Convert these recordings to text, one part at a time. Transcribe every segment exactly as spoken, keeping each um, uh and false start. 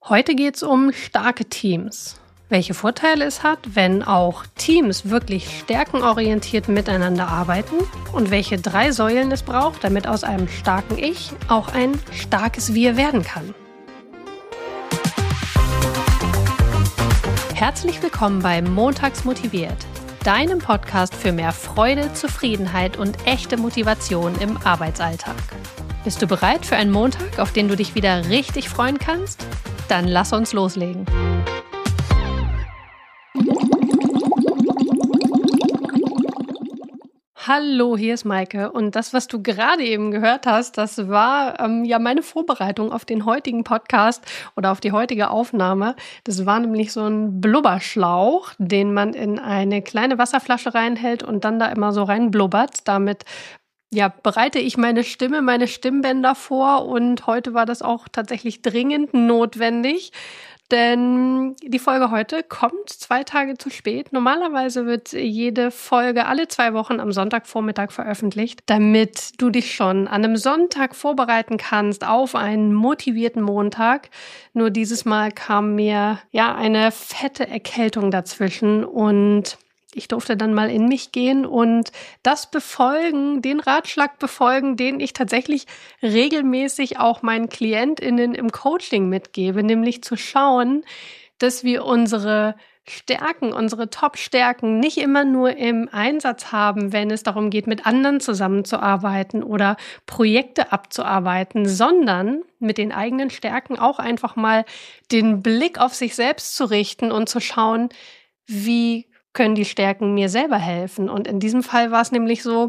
Heute geht es um starke Teams. Welche Vorteile es hat, wenn auch Teams wirklich stärkenorientiert miteinander arbeiten und welche drei Säulen es braucht, damit aus einem starken Ich auch ein starkes Wir werden kann. Herzlich willkommen bei Montags motiviert, deinem Podcast für mehr Freude, Zufriedenheit und echte Motivation im Arbeitsalltag. Bist du bereit für einen Montag, auf den du dich wieder richtig freuen kannst? Dann lass uns loslegen. Hallo, hier ist Maike und das, was du gerade eben gehört hast, das war ähm, ja meine Vorbereitung auf den heutigen Podcast oder auf die heutige Aufnahme. Das war nämlich so ein Blubberschlauch, den man in eine kleine Wasserflasche reinhält und dann da immer so reinblubbert. Damit ja, bereite ich meine Stimme, meine Stimmbänder vor und heute war das auch tatsächlich dringend notwendig. Denn die Folge heute kommt zwei Tage zu spät. Normalerweise wird jede Folge alle zwei Wochen am Sonntagvormittag veröffentlicht, damit du dich schon an einem Sonntag vorbereiten kannst auf einen motivierten Montag. Nur dieses Mal kam mir ja eine fette Erkältung dazwischen und ich durfte dann mal in mich gehen und das befolgen, den Ratschlag befolgen, den ich tatsächlich regelmäßig auch meinen KlientInnen im Coaching mitgebe, nämlich zu schauen, dass wir unsere Stärken, unsere Top-Stärken nicht immer nur im Einsatz haben, wenn es darum geht, mit anderen zusammenzuarbeiten oder Projekte abzuarbeiten, sondern mit den eigenen Stärken auch einfach mal den Blick auf sich selbst zu richten und zu schauen, wie können die Stärken mir selber helfen. Und in diesem Fall war es nämlich so,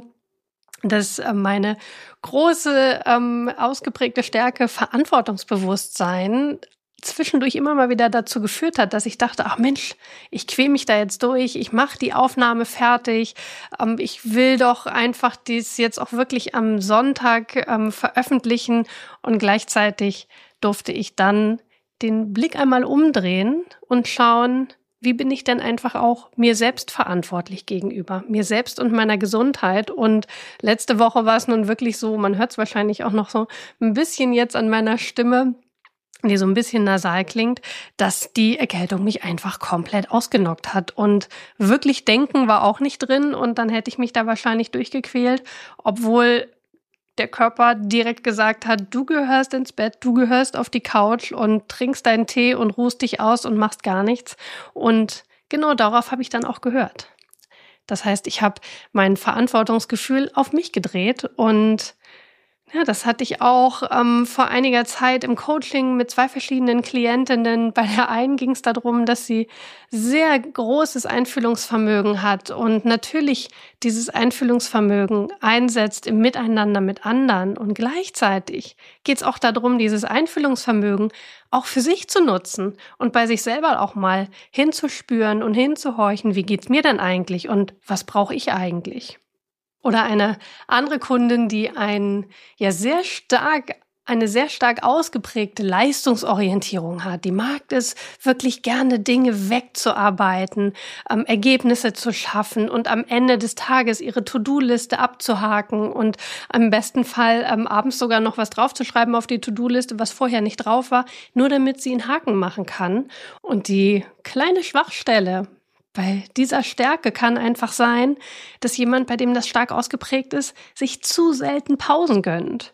dass meine große, ähm, ausgeprägte Stärke Verantwortungsbewusstsein zwischendurch immer mal wieder dazu geführt hat, dass ich dachte, ach Mensch, ich quäle mich da jetzt durch, ich mache die Aufnahme fertig, ähm, ich will doch einfach dies jetzt auch wirklich am Sonntag ähm, veröffentlichen und gleichzeitig durfte ich dann den Blick einmal umdrehen und schauen, wie bin ich denn einfach auch mir selbst verantwortlich gegenüber, mir selbst und meiner Gesundheit. Und letzte Woche war es nun wirklich so, man hört es wahrscheinlich auch noch so ein bisschen jetzt an meiner Stimme, die so ein bisschen nasal klingt, dass die Erkältung mich einfach komplett ausgenockt hat. Und wirklich denken war auch nicht drin und dann hätte ich mich da wahrscheinlich durchgequält, obwohl der Körper direkt gesagt hat, du gehörst ins Bett, du gehörst auf die Couch und trinkst deinen Tee und ruhst dich aus und machst gar nichts. Und genau darauf habe ich dann auch gehört. Das heißt, ich habe mein Verantwortungsgefühl auf mich gedreht und ja, das hatte ich auch ähm, vor einiger Zeit im Coaching mit zwei verschiedenen Klientinnen. Bei der einen ging es darum, dass sie sehr großes Einfühlungsvermögen hat und natürlich dieses Einfühlungsvermögen einsetzt im Miteinander mit anderen. Und gleichzeitig geht es auch darum, dieses Einfühlungsvermögen auch für sich zu nutzen und bei sich selber auch mal hinzuspüren und hinzuhorchen, wie geht's mir denn eigentlich und was brauche ich eigentlich? Oder eine andere Kundin, die ein, ja sehr stark, eine sehr stark ausgeprägte Leistungsorientierung hat. Die mag es wirklich gerne, Dinge wegzuarbeiten, ähm, Ergebnisse zu schaffen und am Ende des Tages ihre To-Do-Liste abzuhaken und im besten Fall ähm, abends sogar noch was draufzuschreiben auf die To-Do-Liste, was vorher nicht drauf war, nur damit sie einen Haken machen kann. Und die kleine Schwachstelle bei dieser Stärke kann einfach sein, dass jemand, bei dem das stark ausgeprägt ist, sich zu selten Pausen gönnt.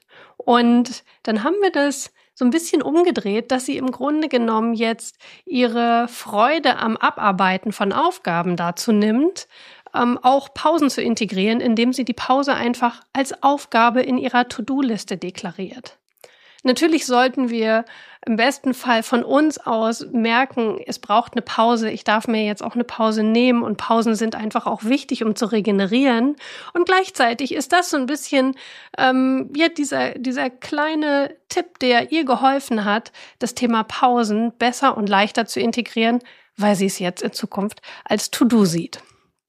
Und dann haben wir das so ein bisschen umgedreht, dass sie im Grunde genommen jetzt ihre Freude am Abarbeiten von Aufgaben dazu nimmt, ähm, auch Pausen zu integrieren, indem sie die Pause einfach als Aufgabe in ihrer To-Do-Liste deklariert. Natürlich sollten wir im besten Fall von uns aus merken, es braucht eine Pause. Ich darf mir jetzt auch eine Pause nehmen und Pausen sind einfach auch wichtig, um zu regenerieren. Und gleichzeitig ist das so ein bisschen ähm, ja dieser dieser kleine Tipp, der ihr geholfen hat, das Thema Pausen besser und leichter zu integrieren, weil sie es jetzt in Zukunft als To-Do sieht.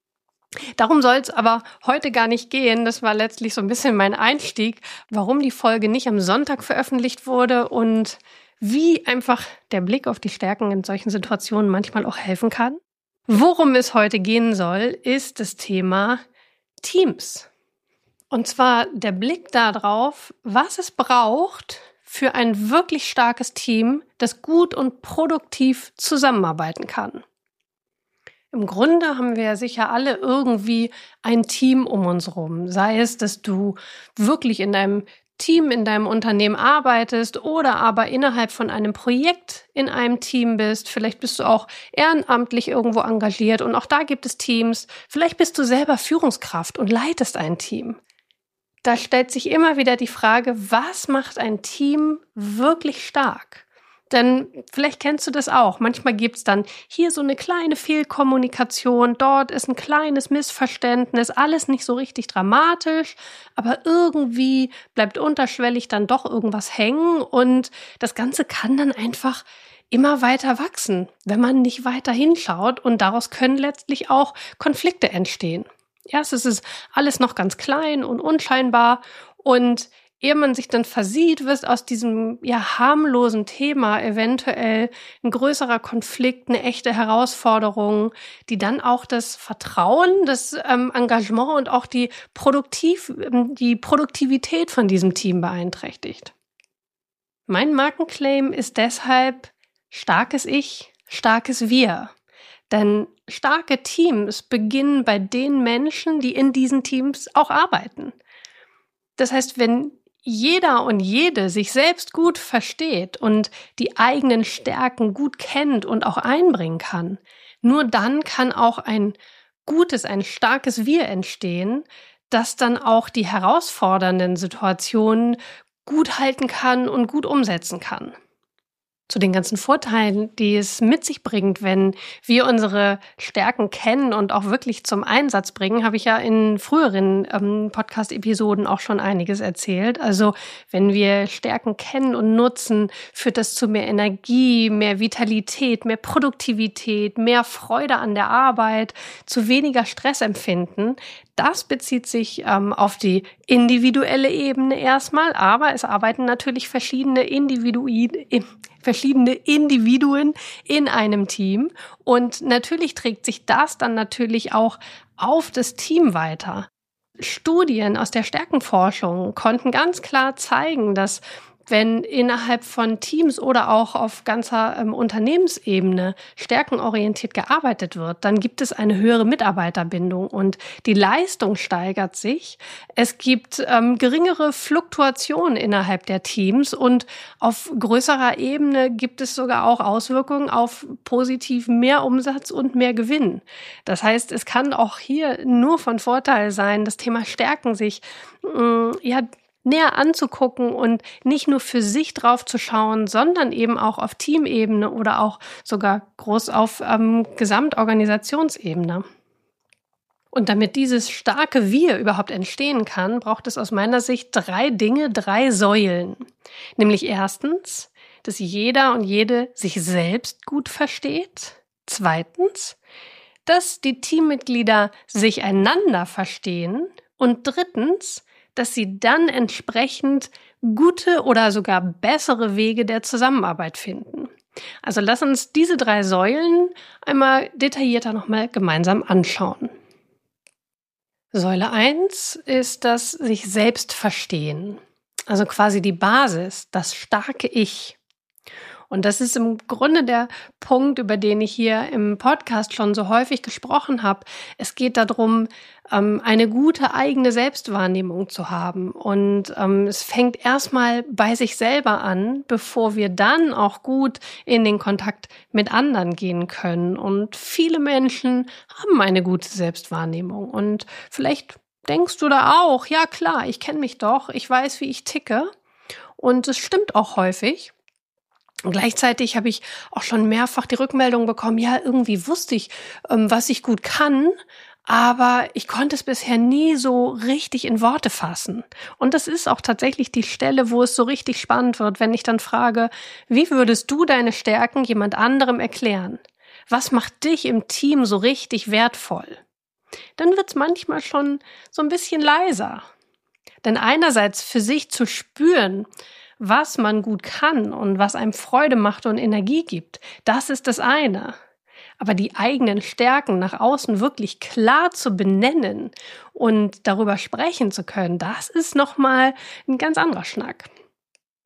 Darum soll es aber heute gar nicht gehen. Das war letztlich so ein bisschen mein Einstieg, warum die Folge nicht am Sonntag veröffentlicht wurde und wie einfach der Blick auf die Stärken in solchen Situationen manchmal auch helfen kann. Worum es heute gehen soll, ist das Thema Teams. Und zwar der Blick darauf, was es braucht für ein wirklich starkes Team, das gut und produktiv zusammenarbeiten kann? Im Grunde haben wir ja sicher alle irgendwie ein Team um uns rum. Sei es, dass du wirklich in deinem Team, in deinem Unternehmen arbeitest oder aber innerhalb von einem Projekt in einem Team bist. Vielleicht bist du auch ehrenamtlich irgendwo engagiert und auch da gibt es Teams. Vielleicht bist du selber Führungskraft und leitest ein Team. Da stellt sich immer wieder die Frage, was macht ein Team wirklich stark? Denn vielleicht kennst du das auch. Manchmal gibt's dann hier so eine kleine Fehlkommunikation, dort ist ein kleines Missverständnis, alles nicht so richtig dramatisch, aber irgendwie bleibt unterschwellig dann doch irgendwas hängen und das Ganze kann dann einfach immer weiter wachsen, wenn man nicht weiter hinschaut und daraus können letztlich auch Konflikte entstehen. Ja, es ist alles noch ganz klein und unscheinbar und ehe man sich dann versieht, wird aus diesem ja harmlosen Thema eventuell ein größerer Konflikt, eine echte Herausforderung, die dann auch das Vertrauen, das ähm, Engagement und auch die Produktiv, ähm, die Produktivität von diesem Team beeinträchtigt. Mein Markenclaim ist deshalb starkes Ich, starkes Wir. Denn starke Teams beginnen bei den Menschen, die in diesen Teams auch arbeiten. Das heißt, wenn jeder und jede sich selbst gut versteht und die eigenen Stärken gut kennt und auch einbringen kann, nur dann kann auch ein gutes, ein starkes Wir entstehen, das dann auch die herausfordernden Situationen gut halten kann und gut umsetzen kann. Zu den ganzen Vorteilen, die es mit sich bringt, wenn wir unsere Stärken kennen und auch wirklich zum Einsatz bringen, habe ich ja in früheren ähm, Podcast-Episoden auch schon einiges erzählt. Also wenn wir Stärken kennen und nutzen, führt das zu mehr Energie, mehr Vitalität, mehr Produktivität, mehr Freude an der Arbeit, zu weniger Stressempfinden. Das bezieht sich ähm, auf die individuelle Ebene erstmal, aber es arbeiten natürlich verschiedene Individuen, verschiedene Individuen in einem Team und natürlich trägt sich das dann natürlich auch auf das Team weiter. Studien aus der Stärkenforschung konnten ganz klar zeigen, dass wenn innerhalb von Teams oder auch auf ganzer ähm, Unternehmensebene stärkenorientiert gearbeitet wird, dann gibt es eine höhere Mitarbeiterbindung und die Leistung steigert sich. Es gibt ähm, geringere Fluktuationen innerhalb der Teams und auf größerer Ebene gibt es sogar auch Auswirkungen auf positiven Mehrumsatz und mehr Gewinn. Das heißt, es kann auch hier nur von Vorteil sein, das Thema Stärken sich mh, ja näher anzugucken und nicht nur für sich drauf zu schauen, sondern eben auch auf Teamebene oder auch sogar groß auf ähm, Gesamtorganisationsebene. Und damit dieses starke Wir überhaupt entstehen kann, braucht es aus meiner Sicht drei Dinge, drei Säulen. Nämlich erstens, dass jeder und jede sich selbst gut versteht. Zweitens, dass die Teammitglieder sich einander verstehen. Und drittens, dass sie dann entsprechend gute oder sogar bessere Wege der Zusammenarbeit finden. Also lass uns diese drei Säulen einmal detaillierter nochmal gemeinsam anschauen. Säule eins ist das sich selbst verstehen. Also quasi die Basis, das starke Ich. Und das ist im Grunde der Punkt, über den ich hier im Podcast schon so häufig gesprochen habe. Es geht darum, eine gute eigene Selbstwahrnehmung zu haben. Und es fängt erstmal bei sich selber an, bevor wir dann auch gut in den Kontakt mit anderen gehen können. Und viele Menschen haben eine gute Selbstwahrnehmung. Und vielleicht denkst du da auch, ja klar, ich kenne mich doch, ich weiß, wie ich ticke. Und es stimmt auch häufig. Und gleichzeitig habe ich auch schon mehrfach die Rückmeldung bekommen, ja, irgendwie wusste ich, was ich gut kann, aber ich konnte es bisher nie so richtig in Worte fassen. Und das ist auch tatsächlich die Stelle, wo es so richtig spannend wird, wenn ich dann frage, wie würdest du deine Stärken jemand anderem erklären? Was macht dich im Team so richtig wertvoll? Dann wird es manchmal schon so ein bisschen leiser. Denn einerseits für sich zu spüren, was man gut kann und was einem Freude macht und Energie gibt, das ist das eine. Aber die eigenen Stärken nach außen wirklich klar zu benennen und darüber sprechen zu können, das ist nochmal ein ganz anderer Schnack.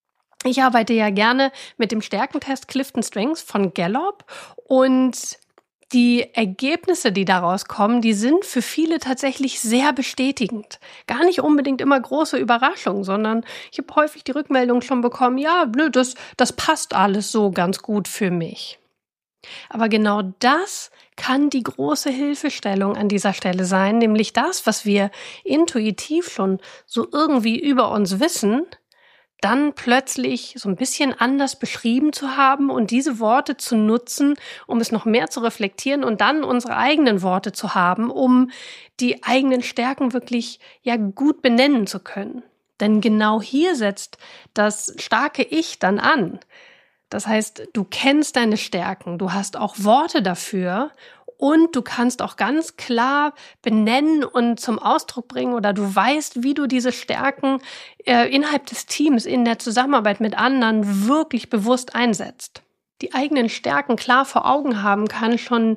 Ich arbeite ja gerne mit dem Stärkentest Clifton Strengths von Gallup und die Ergebnisse, die daraus kommen, die sind für viele tatsächlich sehr bestätigend. Gar nicht unbedingt immer große Überraschungen, sondern ich habe häufig die Rückmeldung schon bekommen, ja, nö, das, das passt alles so ganz gut für mich. Aber genau das kann die große Hilfestellung an dieser Stelle sein, nämlich das, was wir intuitiv schon so irgendwie über uns wissen, dann plötzlich so ein bisschen anders beschrieben zu haben und diese Worte zu nutzen, um es noch mehr zu reflektieren und dann unsere eigenen Worte zu haben, um die eigenen Stärken wirklich ja gut benennen zu können. Denn genau hier setzt das starke Ich dann an. Das heißt, du kennst deine Stärken, du hast auch Worte dafür und du kannst auch ganz klar benennen und zum Ausdruck bringen oder du weißt, wie du diese Stärken äh, innerhalb des Teams, in der Zusammenarbeit mit anderen wirklich bewusst einsetzt. Die eigenen Stärken klar vor Augen haben kann schon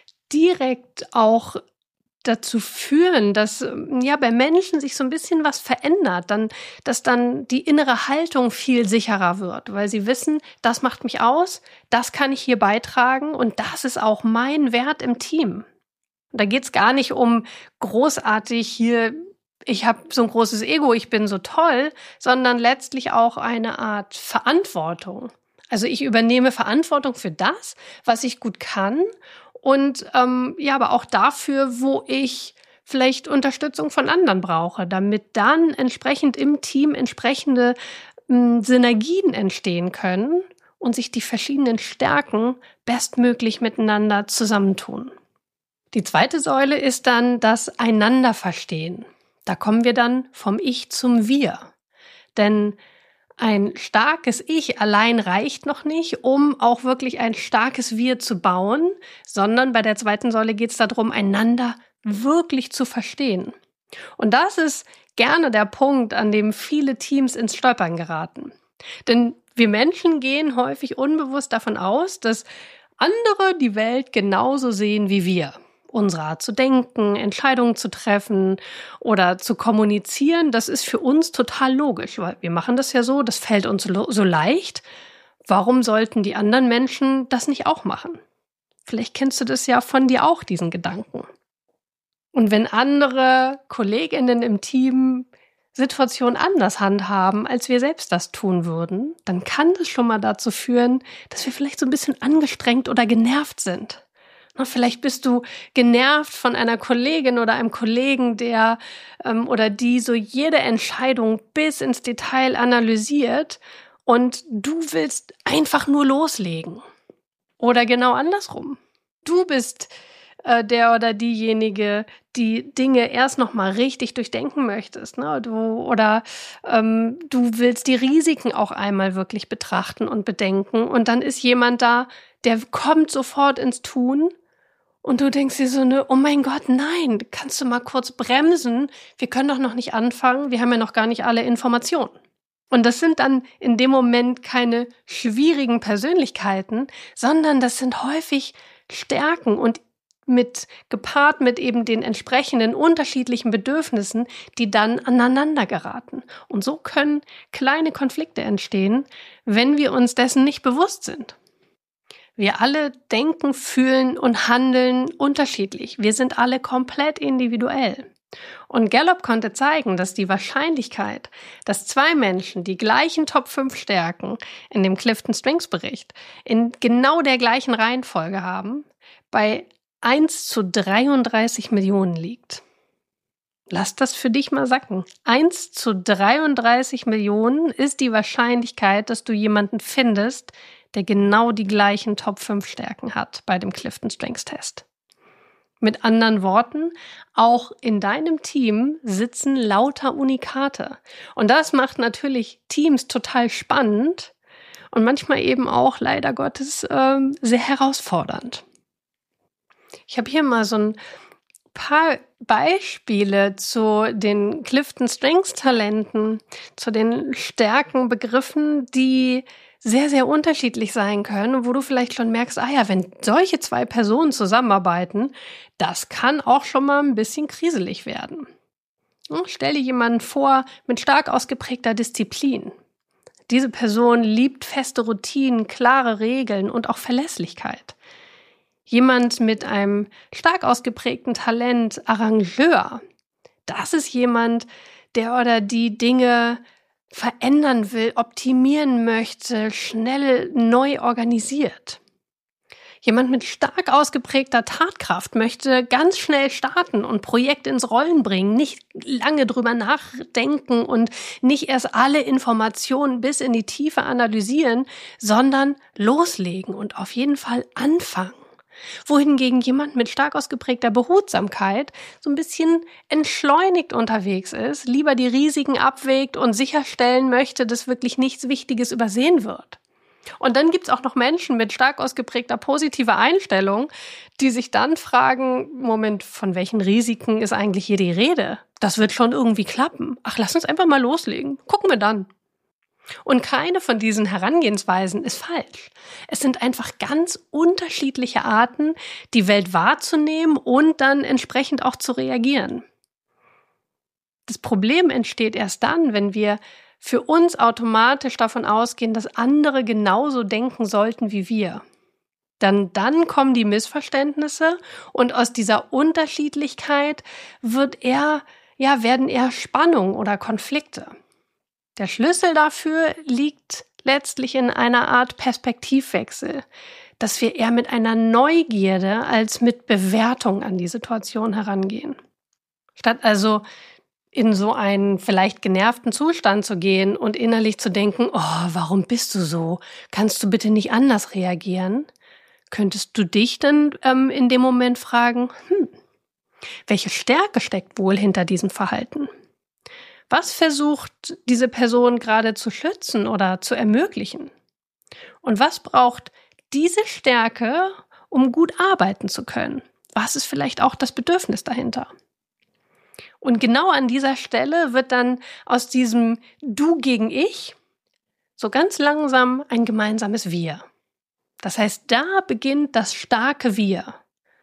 direkt auch dazu führen, dass ja bei Menschen sich so ein bisschen was verändert, dann, dass dann die innere Haltung viel sicherer wird, weil sie wissen, das macht mich aus, das kann ich hier beitragen und das ist auch mein Wert im Team. Und da geht's gar nicht um großartig hier, ich habe so ein großes Ego, ich bin so toll, sondern letztlich auch eine Art Verantwortung. Also ich übernehme Verantwortung für das, was ich gut kann und ähm, ja, aber auch dafür, wo ich vielleicht Unterstützung von anderen brauche, damit dann entsprechend im Team entsprechende ähm, Synergien entstehen können und sich die verschiedenen Stärken bestmöglich miteinander zusammentun. Die zweite Säule ist dann das Einander-Verstehen. Da kommen wir dann vom Ich zum Wir. Denn ein starkes Ich allein reicht noch nicht, um auch wirklich ein starkes Wir zu bauen, sondern bei der zweiten Säule geht es darum, einander wirklich zu verstehen. Und das ist gerne der Punkt, an dem viele Teams ins Stolpern geraten. Denn wir Menschen gehen häufig unbewusst davon aus, dass andere die Welt genauso sehen wie wir. Unsere Art zu denken, Entscheidungen zu treffen oder zu kommunizieren, das ist für uns total logisch, weil wir machen das ja so, das fällt uns so leicht. Warum sollten die anderen Menschen das nicht auch machen? Vielleicht kennst du das ja von dir auch, diesen Gedanken. Und wenn andere KollegInnen im Team Situationen anders handhaben, als wir selbst das tun würden, dann kann das schon mal dazu führen, dass wir vielleicht so ein bisschen angestrengt oder genervt sind. Vielleicht bist du genervt von einer Kollegin oder einem Kollegen, der ähm, oder die so jede Entscheidung bis ins Detail analysiert und du willst einfach nur loslegen. Oder genau andersrum. Du bist äh, der oder diejenige, die Dinge erst noch mal richtig durchdenken möchtest, ne? Du oder ähm, du willst die Risiken auch einmal wirklich betrachten und bedenken und dann ist jemand da, der kommt sofort ins Tun. Und du denkst dir so, ne, oh mein Gott, nein, kannst du mal kurz bremsen? Wir können doch noch nicht anfangen, wir haben ja noch gar nicht alle Informationen. Und das sind dann in dem Moment keine schwierigen Persönlichkeiten, sondern das sind häufig Stärken und mit gepaart mit eben den entsprechenden unterschiedlichen Bedürfnissen, die dann aneinander geraten. Und so können kleine Konflikte entstehen, wenn wir uns dessen nicht bewusst sind. Wir alle denken, fühlen und handeln unterschiedlich. Wir sind alle komplett individuell. Und Gallup konnte zeigen, dass die Wahrscheinlichkeit, dass zwei Menschen die gleichen Top fünf Stärken in dem Clifton Strengths Bericht in genau der gleichen Reihenfolge haben, bei eins zu dreiunddreißig Millionen liegt. Lass das für dich mal sacken. eins zu dreiunddreißig Millionen ist die Wahrscheinlichkeit, dass du jemanden findest, der genau die gleichen Top fünf Stärken hat bei dem Clifton Strengths Test. Mit anderen Worten, auch in deinem Team sitzen lauter Unikate. Und das macht natürlich Teams total spannend und manchmal eben auch leider Gottes äh, sehr herausfordernd. Ich habe hier mal so ein paar Beispiele zu den Clifton Strengths Talenten, zu den Stärkenbegriffen, die sehr, sehr unterschiedlich sein können, wo du vielleicht schon merkst, ah ja, wenn solche zwei Personen zusammenarbeiten, das kann auch schon mal ein bisschen kriselig werden. Stell dir jemanden vor mit stark ausgeprägter Disziplin. Diese Person liebt feste Routinen, klare Regeln und auch Verlässlichkeit. Jemand mit einem stark ausgeprägten Talent, Arrangeur, das ist jemand, der oder die Dinge verändern will, optimieren möchte, schnell neu organisiert. Jemand mit stark ausgeprägter Tatkraft möchte ganz schnell starten und Projekte ins Rollen bringen, nicht lange drüber nachdenken und nicht erst alle Informationen bis in die Tiefe analysieren, sondern loslegen und auf jeden Fall anfangen. Wohingegen jemand mit stark ausgeprägter Behutsamkeit so ein bisschen entschleunigt unterwegs ist, lieber die Risiken abwägt und sicherstellen möchte, dass wirklich nichts Wichtiges übersehen wird. Und dann gibt's auch noch Menschen mit stark ausgeprägter positiver Einstellung, die sich dann fragen, Moment, von welchen Risiken ist eigentlich hier die Rede? Das wird schon irgendwie klappen. Ach, lass uns einfach mal loslegen. Gucken wir dann. Und keine von diesen Herangehensweisen ist falsch. Es sind einfach ganz unterschiedliche Arten, die Welt wahrzunehmen und dann entsprechend auch zu reagieren. Das Problem entsteht erst dann, wenn wir für uns automatisch davon ausgehen, dass andere genauso denken sollten wie wir. Dann, dann kommen die Missverständnisse und aus dieser Unterschiedlichkeit wird eher, ja, werden eher Spannung oder Konflikte. Der Schlüssel dafür liegt letztlich in einer Art Perspektivwechsel, dass wir eher mit einer Neugierde als mit Bewertung an die Situation herangehen. Statt also in so einen vielleicht genervten Zustand zu gehen und innerlich zu denken, oh, warum bist du so? Kannst du bitte nicht anders reagieren? Könntest du dich dann ähm, in dem Moment fragen, hm, welche Stärke steckt wohl hinter diesem Verhalten? Was versucht diese Person gerade zu schützen oder zu ermöglichen? Und was braucht diese Stärke, um gut arbeiten zu können? Was ist vielleicht auch das Bedürfnis dahinter? Und genau an dieser Stelle wird dann aus diesem Du gegen Ich so ganz langsam ein gemeinsames Wir. Das heißt, da beginnt das starke Wir.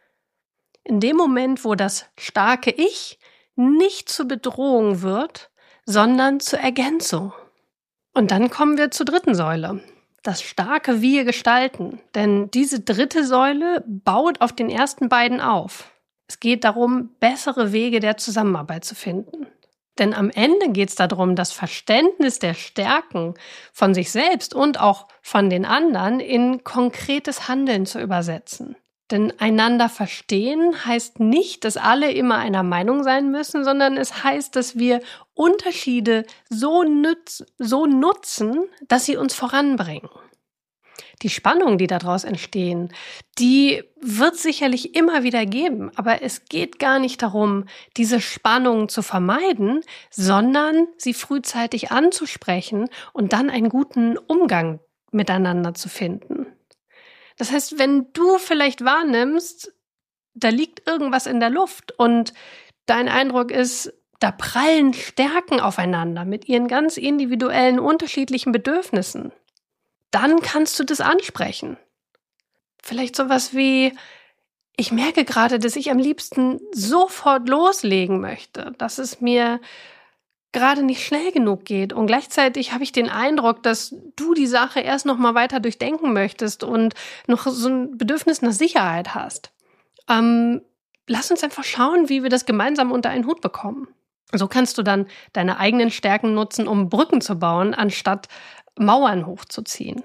In dem Moment, wo das starke Ich nicht zur Bedrohung wird, sondern zur Ergänzung. Und dann kommen wir zur dritten Säule. Das starke Wir gestalten. Denn diese dritte Säule baut auf den ersten beiden auf. Es geht darum, bessere Wege der Zusammenarbeit zu finden. Denn am Ende geht es darum, das Verständnis der Stärken von sich selbst und auch von den anderen in konkretes Handeln zu übersetzen. Denn einander verstehen heißt nicht, dass alle immer einer Meinung sein müssen, sondern es heißt, dass wir Unterschiede so, nütz, so nutzen, dass sie uns voranbringen. Die Spannungen, die daraus entstehen, die wird sicherlich immer wieder geben, aber es geht gar nicht darum, diese Spannungen zu vermeiden, sondern sie frühzeitig anzusprechen und dann einen guten Umgang miteinander zu finden. Das heißt, wenn du vielleicht wahrnimmst, da liegt irgendwas in der Luft und dein Eindruck ist, da prallen Stärken aufeinander mit ihren ganz individuellen, unterschiedlichen Bedürfnissen, dann kannst du das ansprechen. Vielleicht sowas wie, ich merke gerade, dass ich am liebsten sofort loslegen möchte, dass es mir gerade nicht schnell genug geht. Und gleichzeitig habe ich den Eindruck, dass du die Sache erst noch mal weiter durchdenken möchtest und noch so ein Bedürfnis nach Sicherheit hast. Ähm, lass uns einfach schauen, wie wir das gemeinsam unter einen Hut bekommen. So kannst du dann deine eigenen Stärken nutzen, um Brücken zu bauen, anstatt Mauern hochzuziehen.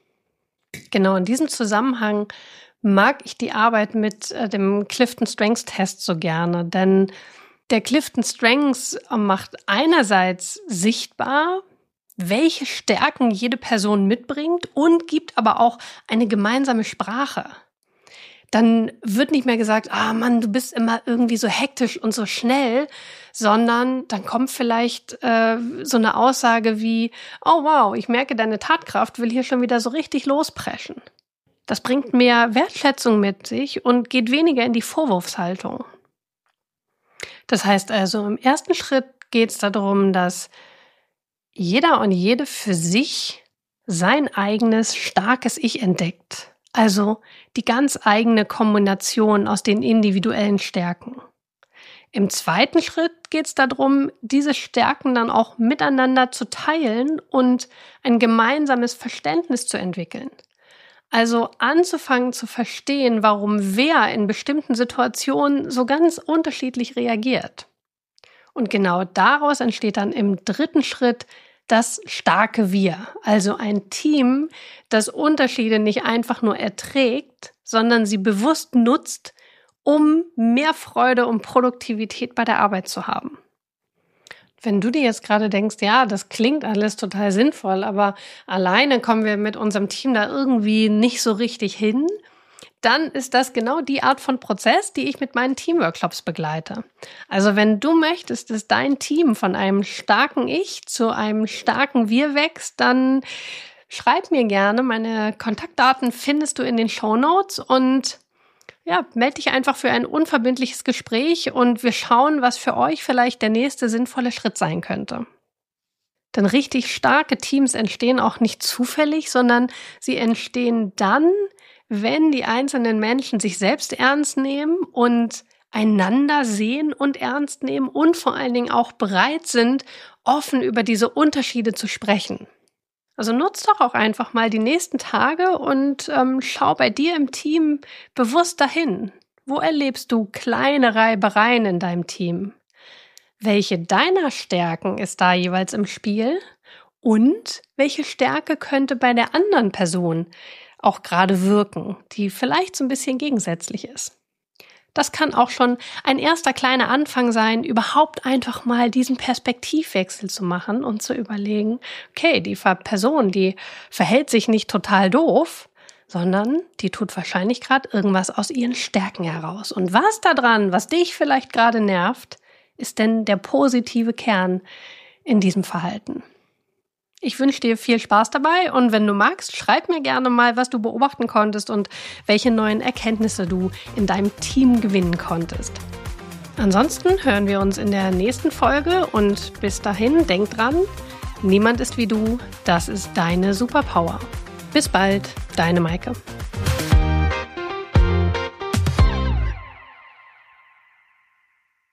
Genau, in diesem Zusammenhang mag ich die Arbeit mit äh, dem Clifton Strengths Test so gerne, denn der Clifton Strengths macht einerseits sichtbar, welche Stärken jede Person mitbringt und gibt aber auch eine gemeinsame Sprache. Dann wird nicht mehr gesagt, ah Mann, du bist immer irgendwie so hektisch und so schnell, sondern dann kommt vielleicht äh, so eine Aussage wie, oh wow, ich merke, deine Tatkraft will hier schon wieder so richtig lospreschen. Das bringt mehr Wertschätzung mit sich und geht weniger in die Vorwurfshaltung. Das heißt also, im ersten Schritt geht es darum, dass jeder und jede für sich sein eigenes starkes Ich entdeckt. Also die ganz eigene Kombination aus den individuellen Stärken. Im zweiten Schritt geht es darum, diese Stärken dann auch miteinander zu teilen und ein gemeinsames Verständnis zu entwickeln. Also anzufangen zu verstehen, warum wer in bestimmten Situationen so ganz unterschiedlich reagiert. Und genau daraus entsteht dann im dritten Schritt das starke Wir, also ein Team, das Unterschiede nicht einfach nur erträgt, sondern sie bewusst nutzt, um mehr Freude und Produktivität bei der Arbeit zu haben. Wenn du dir jetzt gerade denkst, ja, das klingt alles total sinnvoll, aber alleine kommen wir mit unserem Team da irgendwie nicht so richtig hin, dann ist das genau die Art von Prozess, die ich mit meinen Teamworkshops begleite. Also wenn du möchtest, dass dein Team von einem starken Ich zu einem starken Wir wächst, dann schreib mir gerne. Meine Kontaktdaten findest du in den Shownotes und ja, melde dich einfach für ein unverbindliches Gespräch und wir schauen, was für euch vielleicht der nächste sinnvolle Schritt sein könnte. Denn richtig starke Teams entstehen auch nicht zufällig, sondern sie entstehen dann, wenn die einzelnen Menschen sich selbst ernst nehmen und einander sehen und ernst nehmen und vor allen Dingen auch bereit sind, offen über diese Unterschiede zu sprechen. Also nutz doch auch einfach mal die nächsten Tage und ähm, schau bei dir im Team bewusst dahin. Wo erlebst du kleine Reibereien in deinem Team? Welche deiner Stärken ist da jeweils im Spiel? Und welche Stärke könnte bei der anderen Person auch gerade wirken, die vielleicht so ein bisschen gegensätzlich ist? Das kann auch schon ein erster kleiner Anfang sein, überhaupt einfach mal diesen Perspektivwechsel zu machen und zu überlegen, okay, die Person, die verhält sich nicht total doof, sondern die tut wahrscheinlich gerade irgendwas aus ihren Stärken heraus. Und was da dran, was dich vielleicht gerade nervt, ist denn der positive Kern in diesem Verhalten? Ich wünsche dir viel Spaß dabei und wenn du magst, schreib mir gerne mal, was du beobachten konntest und welche neuen Erkenntnisse du in deinem Team gewinnen konntest. Ansonsten hören wir uns in der nächsten Folge und bis dahin, denk dran, niemand ist wie du, das ist deine Superpower. Bis bald, deine Maike.